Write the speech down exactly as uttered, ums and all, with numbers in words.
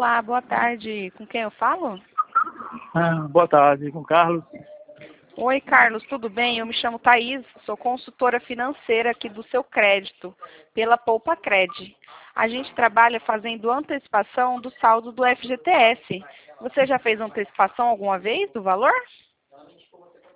Olá, boa tarde. Com quem eu falo? Ah, boa tarde, com o Carlos. Oi, Carlos, tudo bem? Eu me chamo Thaís, sou consultora financeira aqui do seu crédito, pela Poupa Cred. A gente trabalha fazendo antecipação do saldo do F G T S. Você já fez antecipação alguma vez do valor?